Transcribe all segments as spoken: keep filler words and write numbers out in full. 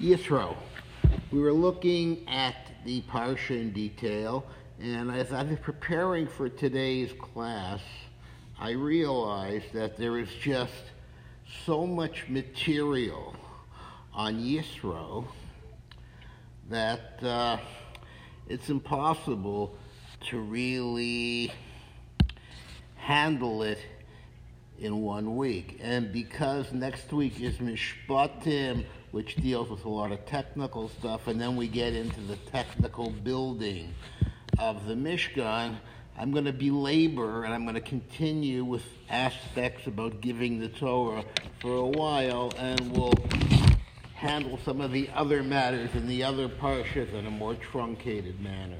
Yisro. We were looking at the Parsha in detail, and as I was preparing for today's class, I realized that there is just so much material on Yisro that uh, it's impossible to really handle it in one week. And because next week is Mishpatim, which deals with a lot of technical stuff, and then we get into the technical building of the Mishkan, I'm going to belabor and I'm going to continue with aspects about giving the Torah for a while, and we'll handle some of the other matters in the other parshas in a more truncated manner.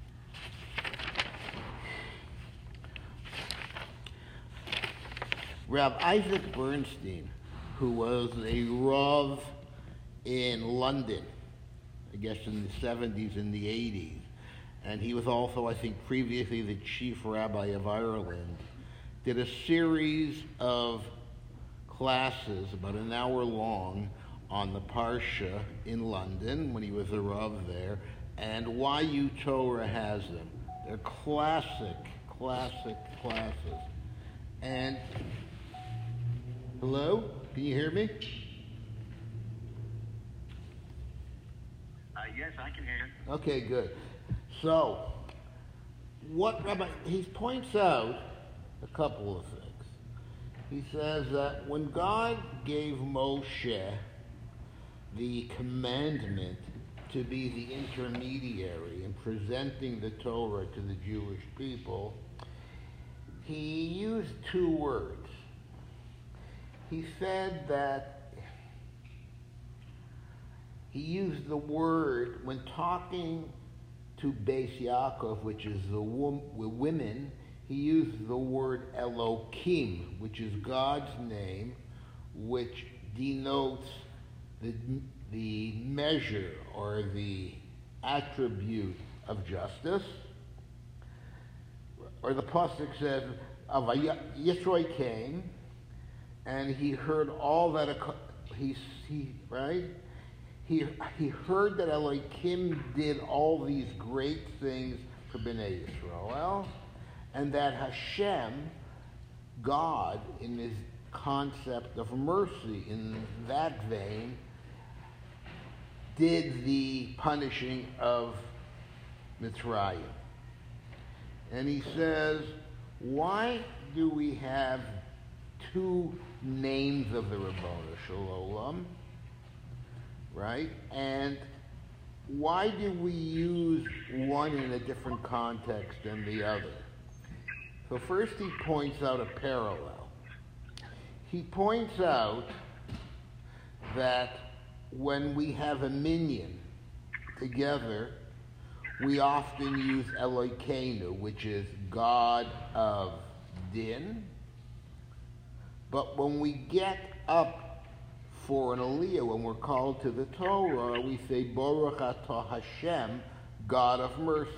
Rav Isaac Bernstein, who was a Rav in London, I guess in the seventies and the eighties, and he was also, I think, previously the chief rabbi of Ireland, did a series of classes, about an hour long, on the Parsha in London when he was a Rav there, and Y U Torah has them. They're classic, classic classes. And hello? Can you hear me? Uh, yes, I can hear you. Okay, good. So, what Rabbi, he points out a couple of things. He says that when God gave Moshe the commandment to be the intermediary in presenting the Torah to the Jewish people, he used two words. He said that he used the word, when talking to Beis Yaakov, which is the women, he used the word Elokim, which is God's name, which denotes the, the measure or the attribute of justice. Or the pasuk says, Yisro came, and he heard all that, he, he right? He, he heard that Elohim did all these great things for Bnei Yisrael, and that Hashem, God, in his concept of mercy, in that vein, did the punishing of Mitzrayim. And he says, why do we have two names of the Ribono Shel Olam? Right? And why do we use one in a different context than the other? So first he points out a parallel. He points out that when we have a minyan together, we often use Elokeinu, which is God of Din. But when we get up for an Aliyah, when we're called to the Torah, we say, Baruch Atah Hashem, God of mercy.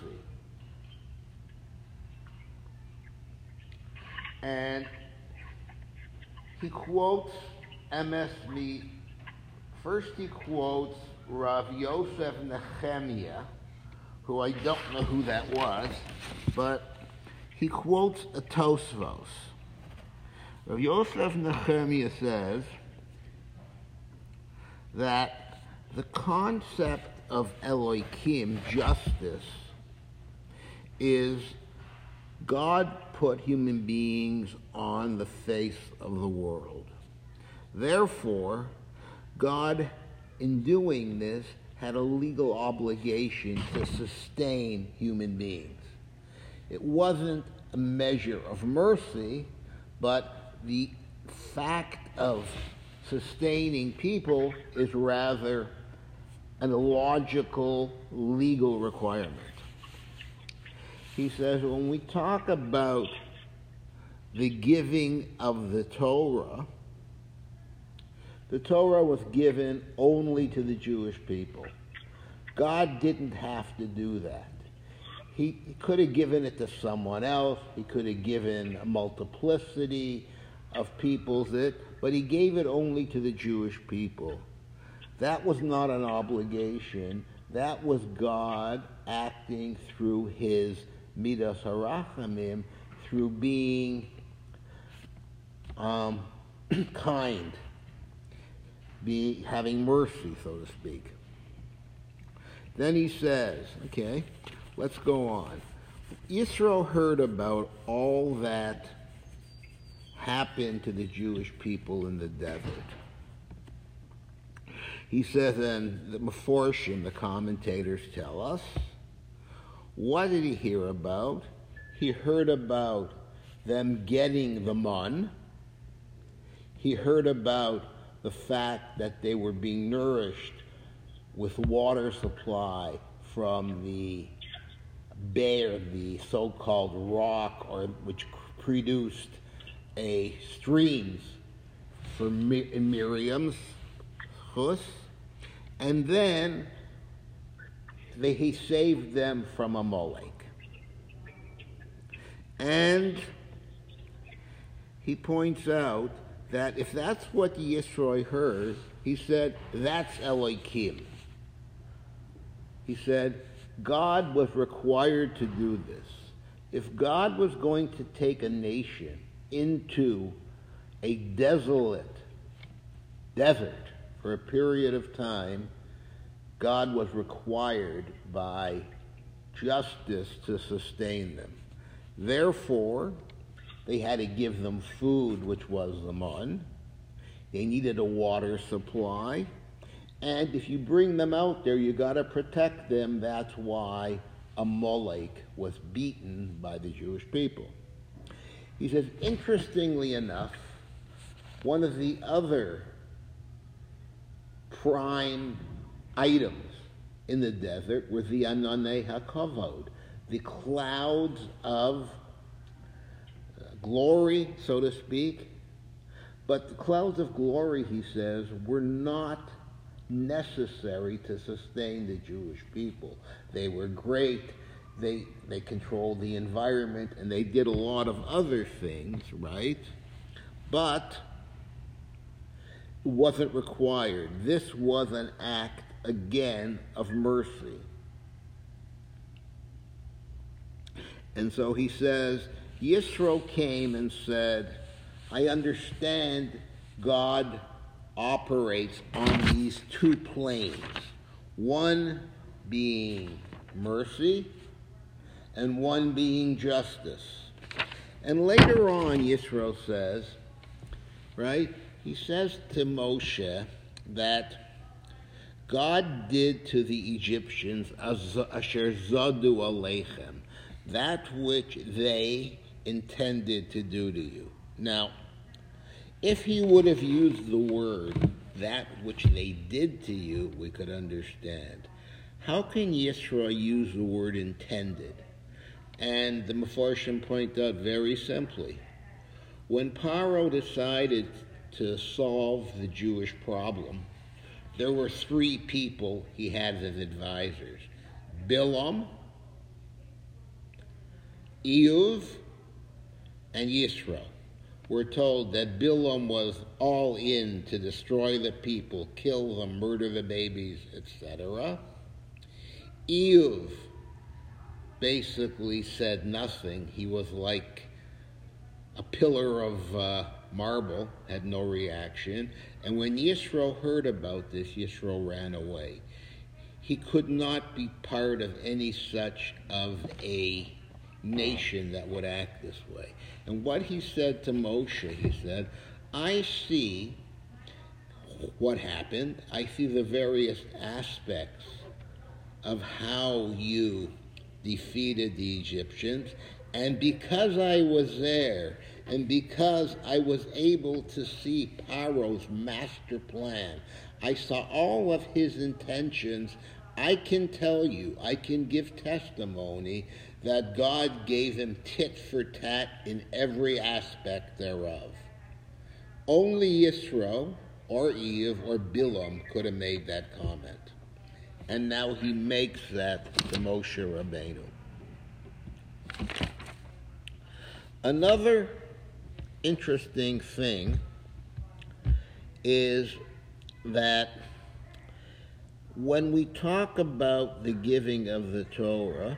And he quotes M S me. First he quotes Rav Yosef Nehemiah, who I don't know who that was, but he quotes a Tosfos. Rav Yosef Nehemiah says that the concept of Elohim, justice, is God put human beings on the face of the world. Therefore, God, in doing this, had a legal obligation to sustain human beings. It wasn't a measure of mercy, but the fact of sustaining people is rather an illogical legal requirement. He says when we talk about the giving of the Torah, the Torah was given only to the Jewish people. God didn't have to do that. He, he could have given it to someone else. He could have given a multiplicity of peoples it, but he gave it only to the Jewish people. That was not an obligation. That was God acting through his Midas HaRachamim, through being um, kind, be, having mercy, so to speak. Then he says, okay, let's go on. Yisro heard about all that happened to the Jewish people in the desert. He says, and the Meforshim, the commentators tell us, what did he hear about? He heard about them getting the mun. He heard about the fact that they were being nourished with water supply from the bear, the so-called rock, or which produced a streams for Mi- Miriam's chus, and then they, he saved them from Amalek. And he points out that if that's what Yisro heard, he said, that's Elohim. He said, God was required to do this. If God was going to take a nation into a desolate desert for a period of time, God was required by justice to sustain them. Therefore, they had to give them food, which was the mun. They needed a water supply. And if you bring them out there, you got to protect them. That's why Amalek was beaten by the Jewish people. He says, interestingly enough, one of the other prime items in the desert were the Ananei HaKavod, the clouds of glory, so to speak. But the clouds of glory, he says, were not necessary to sustain the Jewish people. They were great. They, they controlled the environment, and they did a lot of other things, right? But it wasn't required. This was an act, again, of mercy. And so he says, Yisro came and said, I understand God operates on these two planes, one being mercy and one being justice. And later on, Yisro says, right, he says to Moshe that God did to the Egyptians asher zadu aleichem, that which they intended to do to you. Now, if he would have used the word, that which they did to you, we could understand. How can Yisro use the word intended? And the Mefarshim point out very simply, when Paro decided to solve the Jewish problem, there were three people he had as advisors: Bilam, Ehuv, and Yisro. We're told that Bilam was all in to destroy the people, kill them, murder the babies, et cetera. Ehuv basically said nothing. He was like a pillar of uh, marble, had no reaction. And when Yisro heard about this, Yisro ran away. He could not be part of any such of a nation that would act this way. And what he said to Moshe, he said, I see what happened. I see the various aspects of how you defeated the Egyptians. And because I was there, and because I was able to see Paro's master plan, I saw all of his intentions, I can tell you, I can give testimony that God gave him tit for tat in every aspect thereof. Only Yisro, or Eve, or Bilam could have made that comment. And now he makes that to Moshe Rabbeinu. Another interesting thing is that when we talk about the giving of the Torah,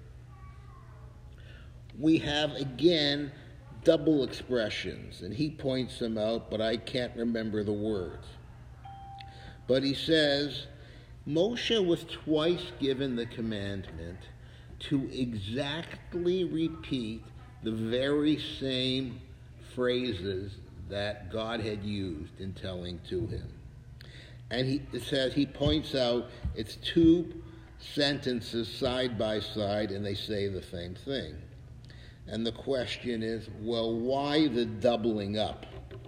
we have again double expressions, and he points them out, but I can't remember the words. But he says, Moshe was twice given the commandment to exactly repeat the very same phrases that God had used in telling to him. And he it says, he points out it's two sentences side by side, and they say the same thing. And the question is, well, why the doubling up?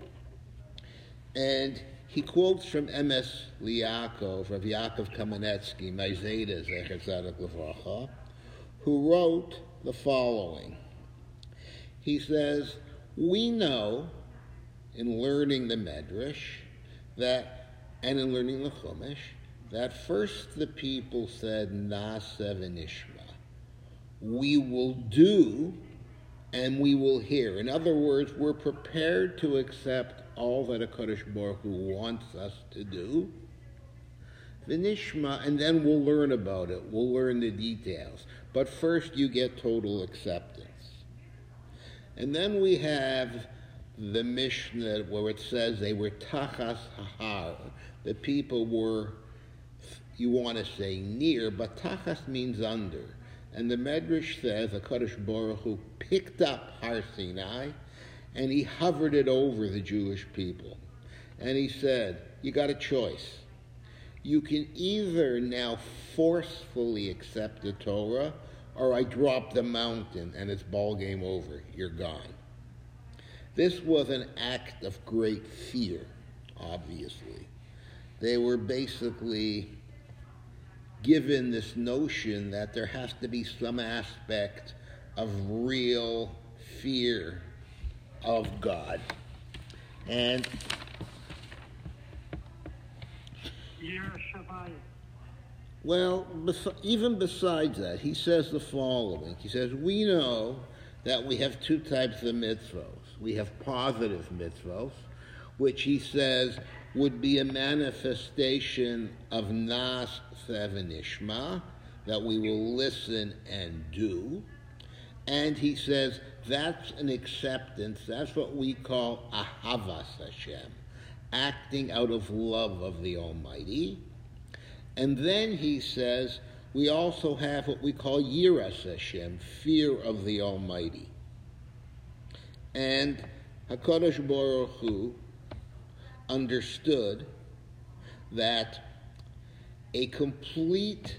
And he quotes from Emes Liakov, Rav Yaakov Kamenetsky, Maizeda Zecher Tzadok Levracha, who wrote the following. He says, we know in learning the Medrash that, and in learning the Chumash, that first the people said, Na'aseh v'nishma. We will do and we will hear. In other words, we're prepared to accept all that HaKadosh Baruch Hu wants us to do. V'nishma, and then we'll learn about it. We'll learn the details. But first you get total acceptance. And then we have the Mishnah where it says they were tachas hahar. The people were, you want to say near, but tachas means under. And the Medrash says HaKadosh Baruch Hu picked up Har Sinai and he hovered it over the Jewish people. And he said, you got a choice. You can either now forcefully accept the Torah, or I drop the mountain and it's ball game over. You're gone. This was an act of great fear, obviously. They were basically given this notion that there has to be some aspect of real fear of God. And well, bes- even besides that, he says the following. He says, we know that we have two types of mitzvos. We have positive mitzvos, which he says would be a manifestation of Na'aseh v'nishma, that we will listen and do. And he says that's an acceptance. That's what we call ahavas Hashem, acting out of love of the Almighty. And then he says we also have what we call yiras Hashem, fear of the Almighty. And HaKadosh Baruch Hu understood that a complete,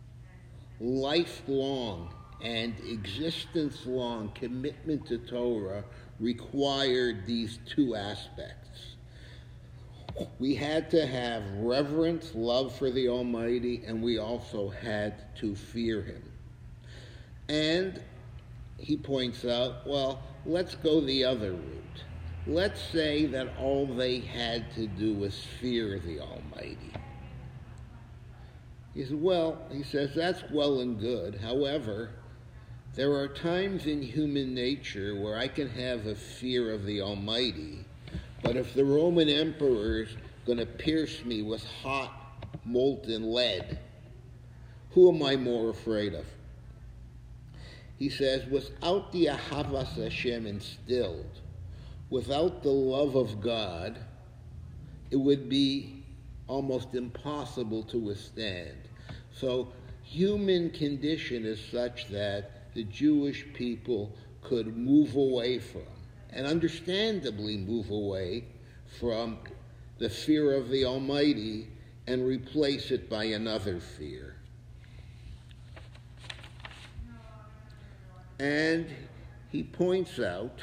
lifelong, and existence-long commitment to Torah required these two aspects. We had to have reverence, love for the Almighty, and we also had to fear Him. And he points out, well, let's go the other route. Let's say that all they had to do was fear the Almighty. He says, well, he says, that's well and good. However, there are times in human nature where I can have a fear of the Almighty, but if the Roman emperor's going to pierce me with hot, molten lead, who am I more afraid of? He says, without the Ahavas Hashem instilled, without the love of God, it would be almost impossible to withstand. So human condition is such that the Jewish people could move away from, and understandably move away from, the fear of the Almighty and replace it by another fear. And he points out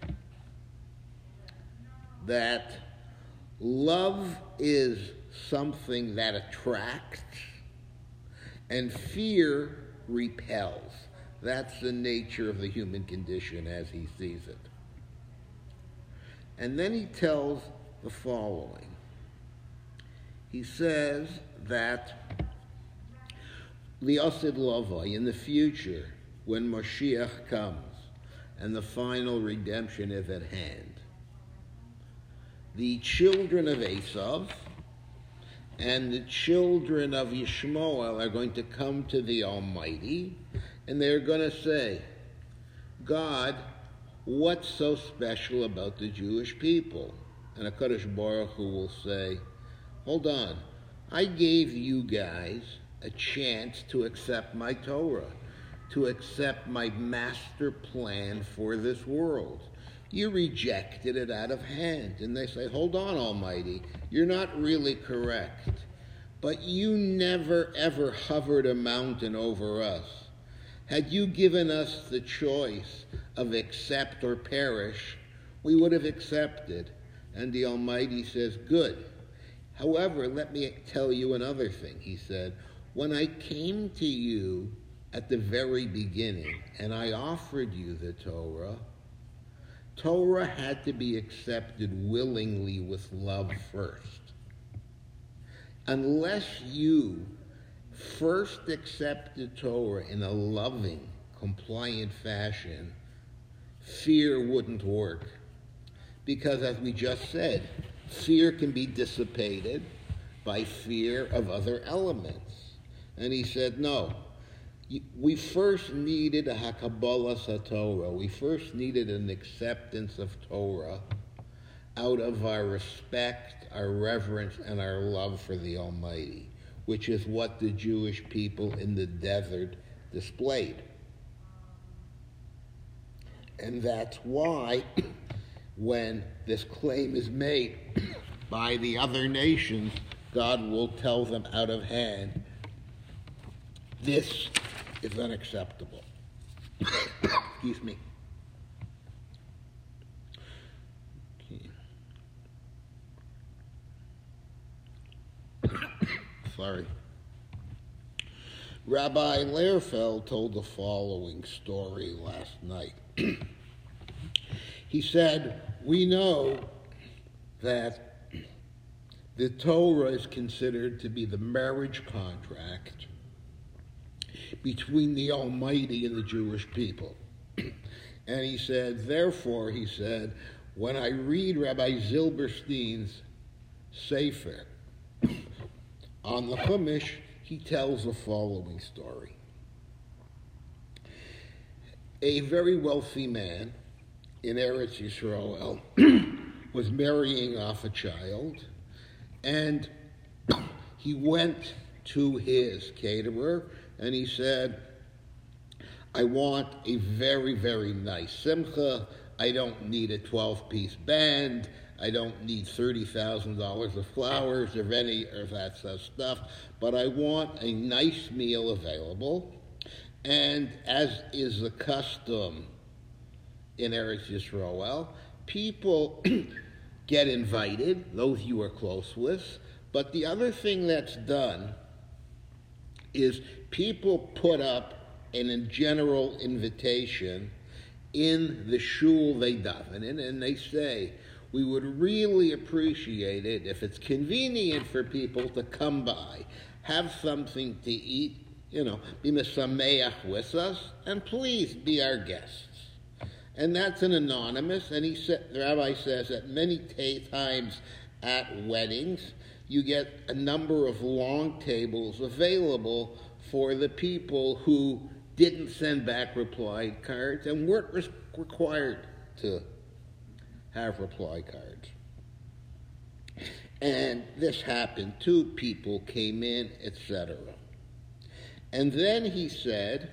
that love is something that attracts and fear repels. That's the nature of the human condition as he sees it. And then he tells the following. He says that the Asid Lavai, in the future, when Mashiach comes and the final redemption is at hand, the children of Esav And the children of Yishmael are going to come to the Almighty, and they're going to say, God, what's so special about the Jewish people? And HaKadosh Baruch Hu will say, hold on, I gave you guys a chance to accept my Torah, to accept my master plan for this world. You rejected it out of hand. And they say, hold on, Almighty, you're not really correct. But you never, ever hovered a mountain over us. Had you given us the choice of accept or perish, we would have accepted. And the Almighty says, good. However, let me tell you another thing. He said, when I came to you at the very beginning and I offered you the Torah, Torah had to be accepted willingly with love first. Unless you first accepted Torah in a loving, compliant fashion, fear wouldn't work. Because as we just said, fear can be dissipated by fear of other elements. And he said, no. We first needed a Hakabbalah Satorah. We first needed an acceptance of Torah out of our respect, our reverence, and our love for the Almighty, which is what the Jewish people in the desert displayed. And that's why when this claim is made by the other nations, God will tell them out of hand, this is unacceptable. Excuse me. Okay. Sorry. Rabbi Lehrfeld told the following story last night. He said, we know that the Torah is considered to be the marriage contract between the Almighty and the Jewish people. And he said, therefore, he said, when I read Rabbi Zilberstein's Sefer on the Chumash, he tells the following story. A very wealthy man in Eretz Yisrael was marrying off a child, and he went to his caterer and he said, I want a very, very nice simcha. I don't need a twelve-piece band. I don't need thirty thousand dollars of flowers or any of that stuff, but I want a nice meal available. And as is the custom in Eretz Yisrael, people get invited, those you are close with, but the other thing that's done is people put up a general invitation in the shul they daven in, and they say, we would really appreciate it if it's convenient for people to come by, have something to eat, you know, be mesameach with us, and please be our guests. And that's an anonymous, and he said, the rabbi says that many t- times at weddings, you get a number of long tables available for the people who didn't send back reply cards and weren't re- required to have reply cards. And this happened too. People came in, et cetera. And then he said,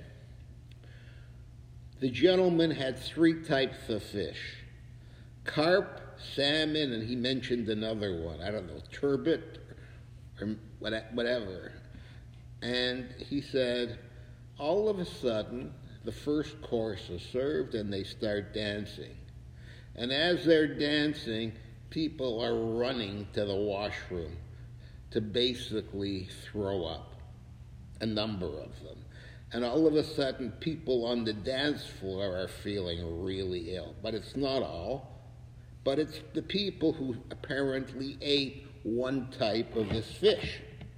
the gentleman had three types of fish. Carp, salmon, and he mentioned another one. I don't know, turbot or whatever. And he said, all of a sudden, the first course is served and they start dancing. And as they're dancing, people are running to the washroom to basically throw up, a number of them. And all of a sudden, people on the dance floor are feeling really ill. But it's not all. But it's the people who apparently ate one type of this fish.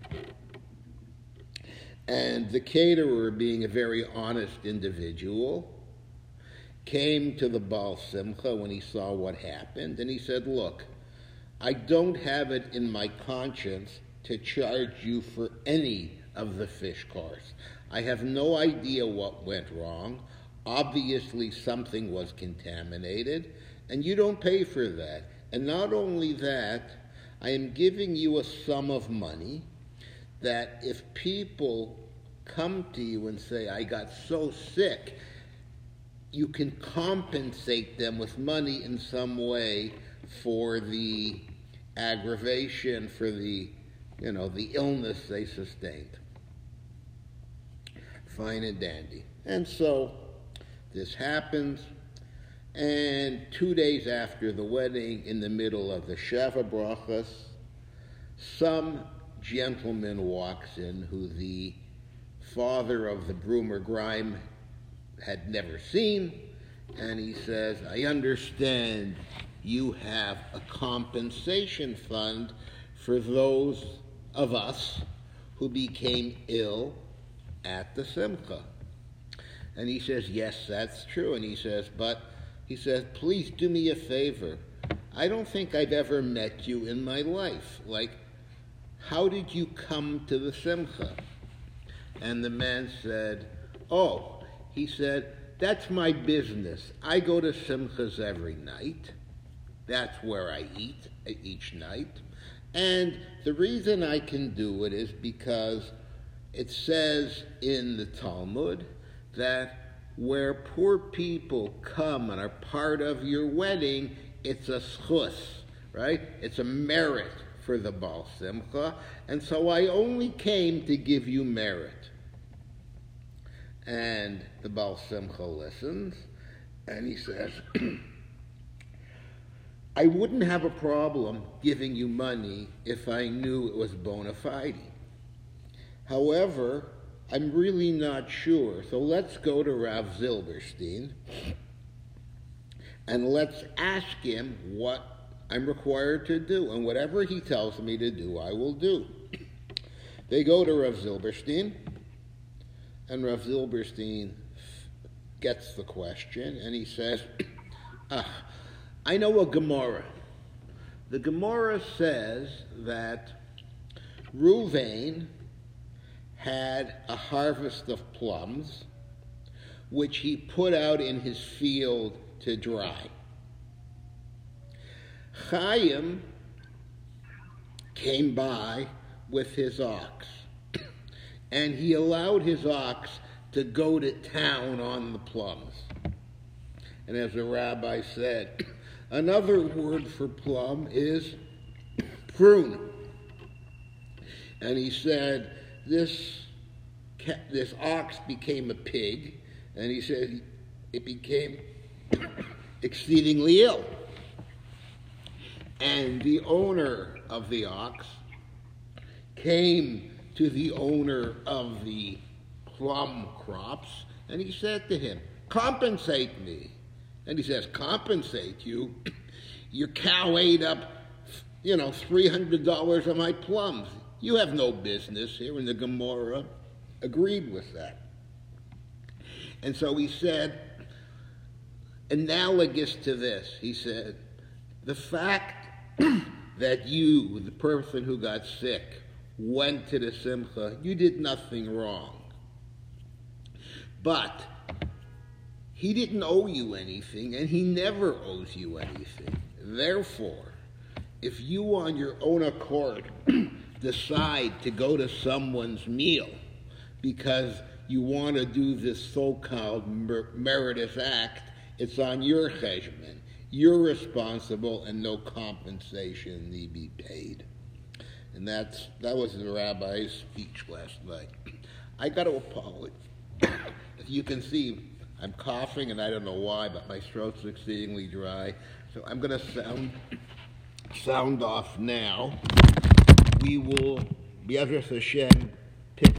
And the caterer, being a very honest individual, came to the Baal Simcha when he saw what happened, and he said, look, I don't have it in my conscience to charge you for any of the fish course. I have no idea what went wrong. Obviously, something was contaminated, and you don't pay for that. And not only that, I am giving you a sum of money that if people come to you and say, I got so sick, you can compensate them with money in some way for the aggravation, for the, you know, the illness they sustained. Fine and dandy. And so this happens, and two days after the wedding, in the middle of the Sheva Brachas, some gentleman walks in who the father of the Brumer Grime had never seen, and he says, I understand you have a compensation fund for those of us who became ill at the Simcha. And he says, yes, that's true. And he says, but, he says, please do me a favor. I don't think I've ever met you in my life. Like, how did you come to the Simcha? And the man said, oh, he said, that's my business. I go to Simchas every night. That's where I eat each night. And the reason I can do it is because it says in the Talmud that where poor people come and are part of your wedding, it's a schus, right? It's a merit for the Baal Simcha. And so I only came to give you merit. And the Baal Simcha listens, and he says, I wouldn't have a problem giving you money if I knew it was bona fide. However, I'm really not sure. So let's go to Rav Zilberstein, and let's ask him what I'm required to do. And whatever he tells me to do, I will do. They go to Rav Zilberstein, and Rav Zilberstein gets the question, and he says, ah, I know a Gemara. The Gemara says that Ruvain had a harvest of plums, which he put out in his field to dry. Chaim came by with his ox, and he allowed his ox to go to town on the plums. And as the rabbi said, another word for plum is prune. And he said, this, this ox became a pig, and he said it became exceedingly ill. And the owner of the ox came to the owner of the plum crops, and he said to him, compensate me. And he says, compensate you? Your cow ate up, you know, three hundred dollars of my plums. You have no business here. And the Gemara agreed with that. And so he said, analogous to this, he said, the fact that you, the person who got sick, went to the Simcha, you did nothing wrong. But he didn't owe you anything, and he never owes you anything. Therefore, if you on your own accord decide to go to someone's meal because you want to do this so-called mer- meritorious act, it's on your cheshbon. You're responsible, and no compensation need be paid. And that's that was the rabbi's speech last night. I got to apologize. As you can see, I'm coughing, and I don't know why, but my throat's exceedingly dry. So I'm going to sound sound off now. We will, B'ezras Hashem,